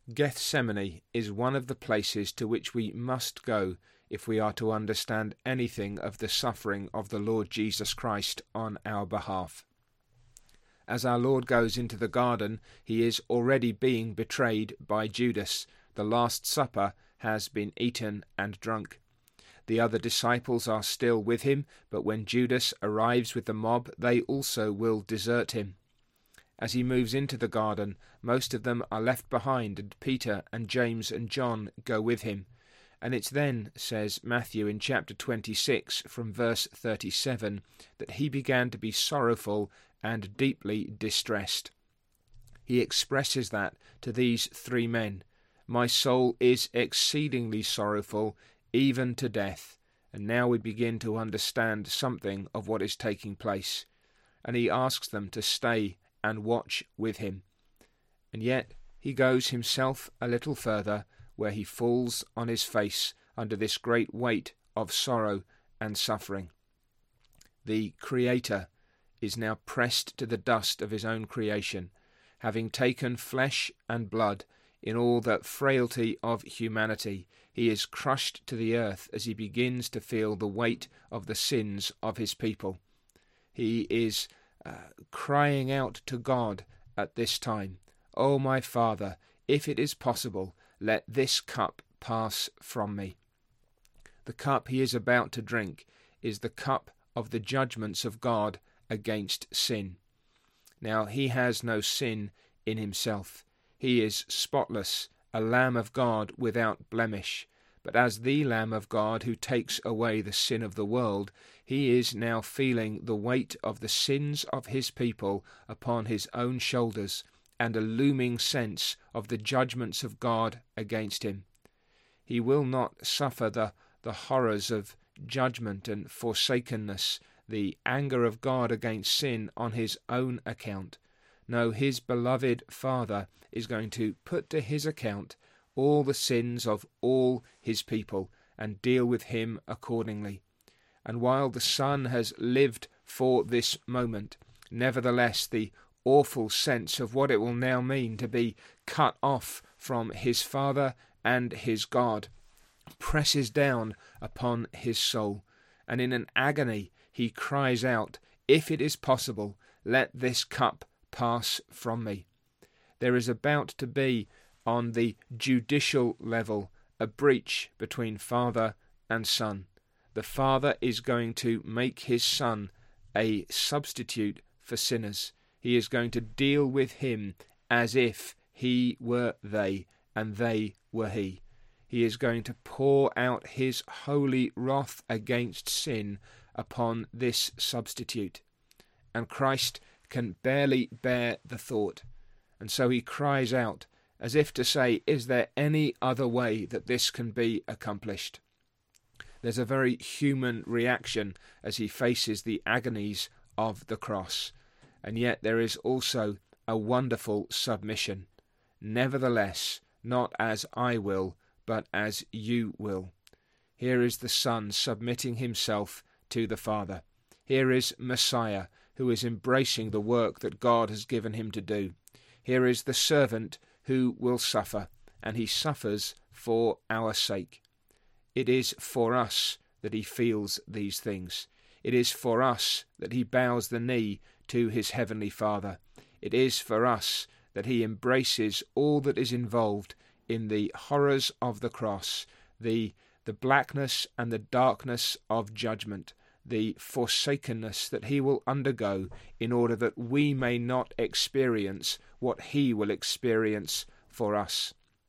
Gethsemane is one of the places to which we must go if we are to understand anything of the suffering of the Lord Jesus Christ on our behalf. As our Lord goes into the garden, he is already being betrayed by Judas. The Last Supper has been eaten and drunk. The other disciples are still with him, but when Judas arrives with the mob, they also will desert him. As he moves into the garden, most of them are left behind, and Peter and James and John go with him. And it's then, says Matthew in chapter 26, from verse 37, that he began to be sorrowful and deeply distressed. He expresses that to these three men. My soul is exceedingly sorrowful, even to death. And now we begin to understand something of what is taking place. And he asks them to stay and watch with him. And yet he goes himself a little further, where he falls on his face under this great weight of sorrow and suffering. The Creator is now pressed to the dust of his own creation, having taken flesh and blood in all the frailty of humanity. He is crushed to the earth as he begins to feel the weight of the sins of his people. He is crying out to God at this time, "O my Father, if it is possible, let this cup pass from me." The cup he is about to drink is the cup of the judgments of God against sin. Now he has no sin in himself. He is spotless, a Lamb of God without blemish. But as the Lamb of God who takes away the sin of the world, he is now feeling the weight of the sins of his people upon his own shoulders, and a looming sense of the judgments of God against him. He will not suffer the horrors of judgment and forsakenness, the anger of God against sin on his own account. No, his beloved Father is going to put to his account all the sins of all his people and deal with him accordingly. And while the Son has lived for this moment, nevertheless the awful sense of what it will now mean to be cut off from his Father and his God presses down upon his soul, and in an agony he cries out, "If it is possible, let this cup pass from me." There is about to be, on the judicial level, a breach between Father and Son. The Father is going to make his Son a substitute for sinners. He is going to deal with him as if he were they and they were he. He is going to pour out his holy wrath against sin upon this substitute. And Christ can barely bear the thought. And so he cries out, as if to say, is there any other way that this can be accomplished? There's a very human reaction as he faces the agonies of the cross. And yet there is also a wonderful submission. Nevertheless, not as I will, but as you will. Here is the Son submitting himself to the Father. Here is Messiah, who is embracing the work that God has given him to do. Here is the servant who will suffer, and he suffers for our sake. It is for us that he feels these things. It is for us that he bows the knee to his heavenly Father. It is for us that he embraces all that is involved in the horrors of the cross, the blackness and the darkness of judgment, the forsakenness that he will undergo in order that we may not experience what he will experience for us.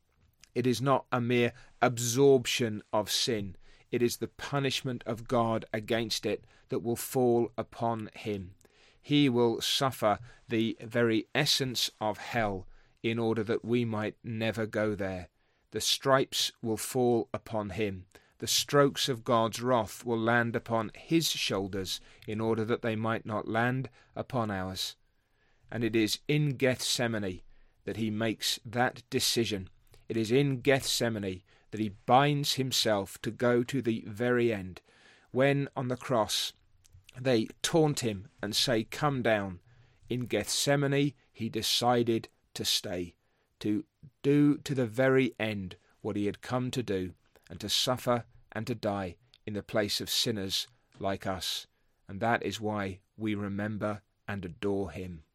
It is not a mere absorption of sin. It is the punishment of God against it that will fall upon him. He will suffer the very essence of hell in order that we might never go there. The stripes will fall upon him. The strokes of God's wrath will land upon his shoulders in order that they might not land upon ours. And it is in Gethsemane that he makes that decision. It is in Gethsemane that he binds himself to go to the very end. When on the cross they taunt him and say, "Come down," in Gethsemane he decided to stay, to do to the very end what he had come to do, and to suffer and to die in the place of sinners like us. And that is why we remember and adore him.